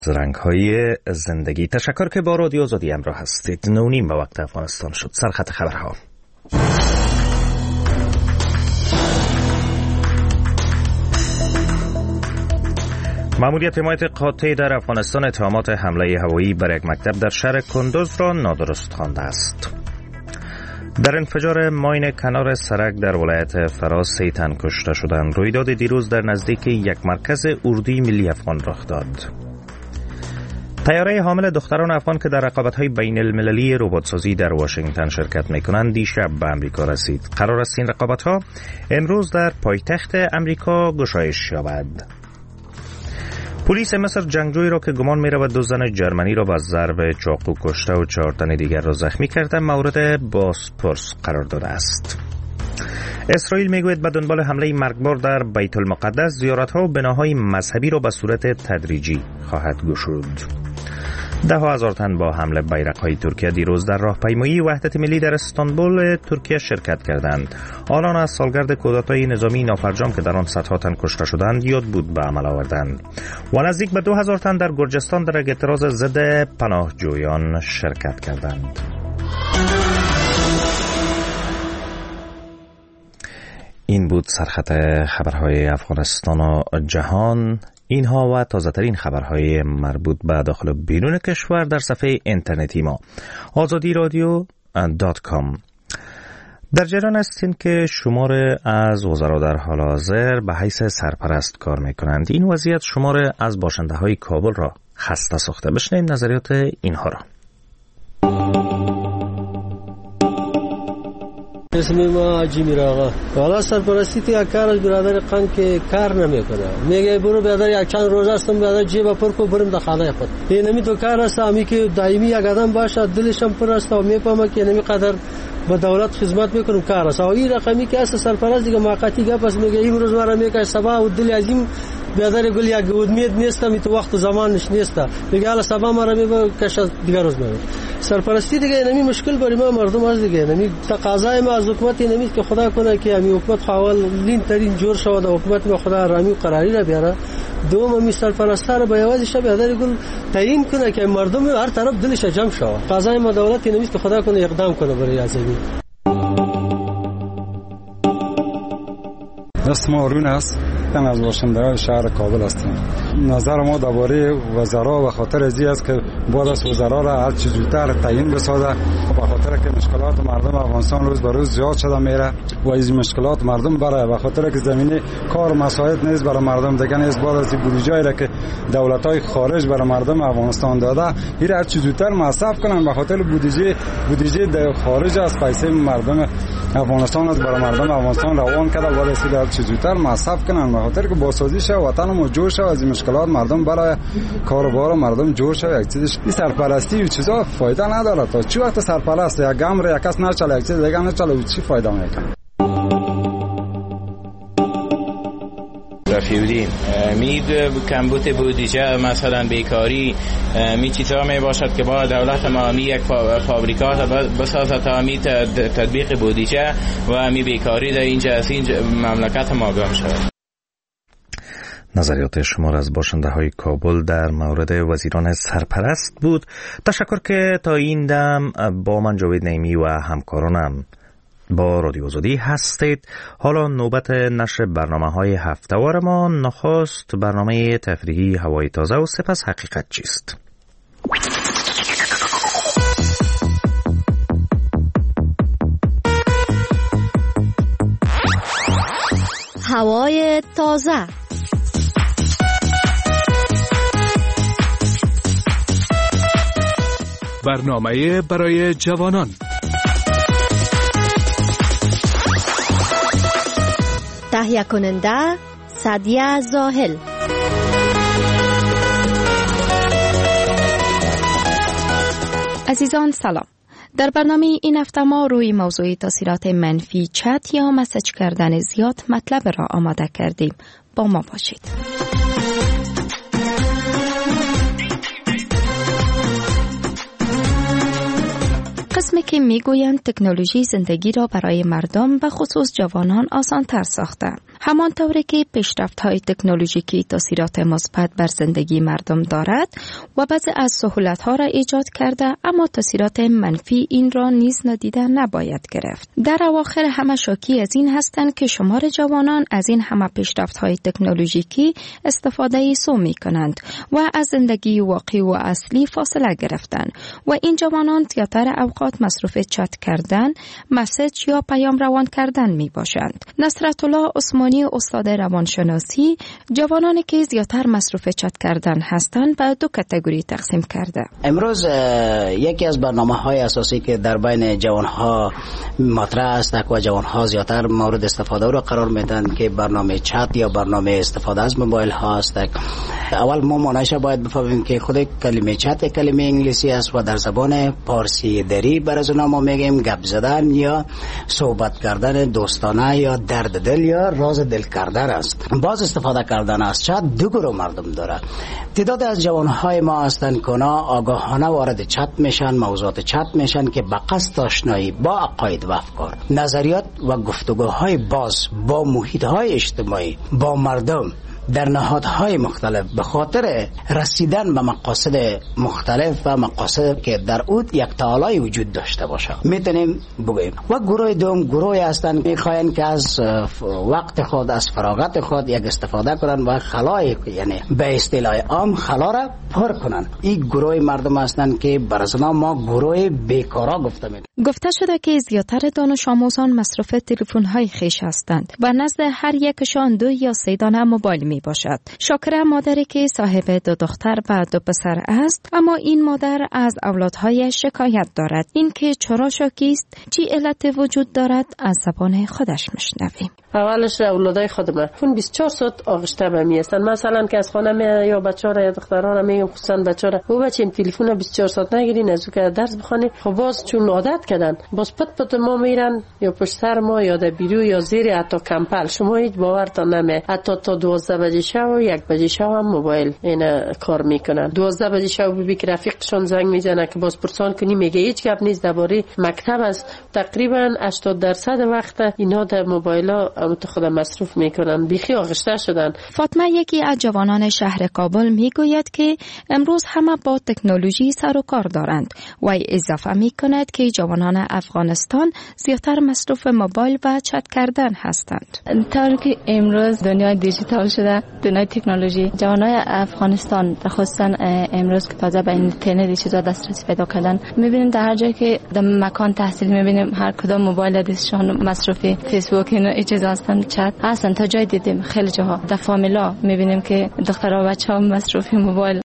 رنگ‌های زندگی. تشکر که با رادیو آزادی همراه هستید. 9:30 به وقت افغانستان شد. سرخط خبرها. ماموریت حمایت قاطع در افغانستان اتهامات حمله هوایی بر یک مکتب در شهر کندوز را نادرست خوانده است. در انفجار ماین کنار سرک در ولایت فراز 3 تن کشته شدند. رویداد دیروز در نزدیک یک مرکز اردوی ملی افغان رخ داد. طیاره حامل دختران افغان که در رقابت‌های بین المللی ربات‌سازی در واشنگتن شرکت می‌کنند دیشب به آمریکا رسید. قرار است این رقابت‌ها امروز در پایتخت آمریکا گشایش یابد. پلیس مصر جنگجویی را که گمان می‌رود 2 زن جرمنی را با ضرب چاقو کشته و 4 تن دیگر را زخمی کرده مورد بازپرس قرار داده است. اسرائیل میگوید به دنبال حمله مرگبار در بیت المقدس زیارت‌ها و بناهای مذهبی را به صورت تدریجی خواهد گشود. 10,000 تن با حمله بیرق‌های ترکیه دیروز در راهپیمایی وحدت ملی در استانبول ترکیه شرکت کردند. آنان از سالگرد کودتای نظامی نافرجام که در آن صدها تن کشته شدند یاد بود به عمل آوردند. و نزدیک به 2000 تن در گرجستان در یک اعتراض ضد پناهجویان شرکت کردند. این بود سرخط خبرهای افغانستان و جهان. اینها و تازه‌ترین خبرهای مربوط به داخل و بیرون کشور در صفحه اینترنتی ما azadiradyo.com. در جریان هستین که شمار از وزرا در حال حاضر به حیث سرپرست کار میکنند. این وضعیت شمار از باشنده های کابل را خسته ساخته. بشنویم نظریات اینها را. اسم ما عجی میراغا حالا سرپرستی تو یک کار از برادر قم که کار نمیکنه میگه برو برادر یک چند روز هستم برادر جیب پر کو برم در خانه خود اینمی تو کار است امی که دائمی یک آدم باشه دلشم پر است و میفهمه که اینمی قدر با دولت خدمت میکنم کار است. این رقمی که است سرپرست دیگه موقتی گپ است میگه امروز مرا میگه صبح و دل عظیم برادر گل یک امید نیستم تو وقت زمانش نیست میگه حالا صبح مرا میگه کش دیگه روز میگه سرپرستی دیگه اینمی مشکل برای ما مردم از دیگه اینمی تقاضای ما از حکومت اینمی که خدا کنه که همین حکومت حوالین ترین جور شود و حکومت ما خدا رامی قراری را بیاره. دوم می سرپرستا را به یوازی شب برادر گل تعیین کنه که مردم هر طرف دلش جمع شود. قضای ما دولت اینمی که خدا کنه اقدام کنه برای ازمی. اسم آرون است. من از باشندگان شهر کابل هستم. نظر ما درباره وزرا و خاطر ازی است که بعد از وزرا را هر چه زودتر تعیین بسازه به خاطر که مشکلات مردم افغانستان روز به روز زیاد شده میره و از مشکلات مردم برای به خاطر که زمینه کار مساعد نیست برای مردم دیگه نیست. بعد از بودجه‌ای را که دولت‌های خارج برای مردم افغانستان داده این هر چه زودتر مصرف کنن به خاطر بودجه خارج از پیسه مردم افغانستان است برای مردم افغانستان روان کرده بعد از هر چه زودتر مصرف کنن به خاطر که بازسازی شه وطن ما جور شه از این مشکلات مردم برای کاروبار مردم جور شه. یک چیزش این سرپرستی و چیزا فایده نداره. تا چی وقت سرپرست یک گام یک کس نچاله یک چیز دیگه نچاله چی فایده میکنه؟ رفیودین مید کمبود بودجه مثلا بیکاری می چیزا می باشد که با دولت ما می یک فابریکات بسازه تا می تطبیق بودجه و می بیکاری در اینجا از این مملکت ما گم شود. نظریات شما از باشنده های کابل در مورد وزیران سرپرست بود. تشکر که تا این دم با من جاوید نعیمی و همکارانم با رادیو آزادی هستید. حالا نوبت نشر برنامه‌های هفته‌وار ما. نخست برنامه تفریحی هوای تازه و سپس حقیقت چیست. هوای تازه. برنامه برای جوانان. تهیه کننده سعدیه زاهل. عزیزان سلام. در برنامه این هفته ما روی موضوع تاثیرات منفی چت یا مسیج کردن زیاد مطلب را آماده کردیم. با ما باشید. قسمی که میگویند تکنولوژی زندگی را برای مردم و خصوص جوانان آسان تر ساخته. همانطوری که پیشرفت‌های تکنولوژیکی تاثیرات مثبت بر زندگی مردم دارد و بعضی از سهولت‌ها را ایجاد کرده، اما تاثیرات منفی این را نیز نادیده نباید گرفت. در اواخر همه شاکی از این هستند که شمار جوانان از این همه پیشرفت‌های تکنولوژیکی استفاده سو می‌کنند و از زندگی واقعی و اصلی فاصله گرفتند و این جوانان زیاتر اوقات مصروف چت کردن، مسیج یا پیام روان کردن میباشند. نصرت الله عثمانی استاد روانشناسی جوانانی که زیاتر مصروف چت کردن هستند به دو کاتگوری تقسیم کرده. امروز یکی از برنامه‌های اساسی که در بین جوانها مطرح است و جوانها زیاتر مورد استفاده رو قرار میدن که برنامه چت یا برنامه استفاده از موبایل ها است. اول ما معنیش باید بفهمیم که خود کلمه چت کلمه انگلیسی است و در زبان پارسی دری برای ما میگیم گپ زدن یا صحبت کردن دوستانه یا درد دل یا راز دل کردن است. باز استفاده کردن از چت دو گروه مردم داره. تعداد از جوانهای ما هستند که آگاهانه وارد چت میشن، موضوعات چت میشن که به قصد آشنایی با عقاید و افکار، نظریات و گفتگوهای باز با محیطهای اجتماعی، با مردم در نهادهای مختلف به خاطر رسیدن به مقاصد مختلف و مقاصد که در اون یک تعالی وجود داشته باشه میتونیم بگوییم. و گروه دوم گروهی هستند میخواین که از وقت خود، از فراغت خود یک استفاده کنن و خلای، یعنی به اصطلاح عام خلا را پر کنن. این گروه مردم هستند که برای ما گروه بیکارا گفته میشه. گفته شده که زیاتر دانش آموزان مصرف تلفن‌های خویش هستند و نزد هر یکشان 2 یا 3 دانه موبایل می باشد. شاکره مادری که صاحب 2 دختر و 2 پسر است، اما این مادر از اولادهایش شکایت دارد. این که چرا شاکی است، چی علت وجود دارد، از زبان خودش میشنویم. اولش اولادای خودم فون 24 ساعت آغشته به می هستن. مثلا که از خانه می یا بچه‌ها یا دخترها میگم خصوصا بچه‌ها او بچه این تلفن 24 ساعت نگیرین، از که درس بخونی. خب باز چون عادت کردن باز پت ما میرن یا پشت سر ما یا در بیرو یا زیر حتی کمپل. شما هیچ باورتان نمی، حتی تا 12 بجه شب و 1 بجه شب هم موبایل اینا کار میکنن. 12 بجه شب ببین که رفیقشون زنگ میزنه که باز پرسان کنی، میگه هیچ گپ نیست، درباره مکتب است. تقریبا 80% وقت اینا در موبایل‌ها خود مصروف میکنن، بیخی آغشته شدن. فاطمه یکی از جوانان شهر کابل میگوید که امروز همه با تکنولوژی سر و کار دارند و اضافه میکند که جوانان افغانستان زیاتر مصروف موبایل و چت کردن هستند. طوری که امروز دنیای دیجیتال شده، دنیای تکنولوژی، جوانای افغانستان خصوصا امروز که تازه به اینترنت چیزا دسترسی پیدا کردن، میبینیم در هر جایی که در مکان تحصیل میبینیم هر کدام موبایل دستشان مصروفی فیسبوک این چیزا هستن، چت هستن. تا جای دیدیم خیلی جاها در فامیلا میبینیم که دخترها و بچه‌ها مصروف موبایل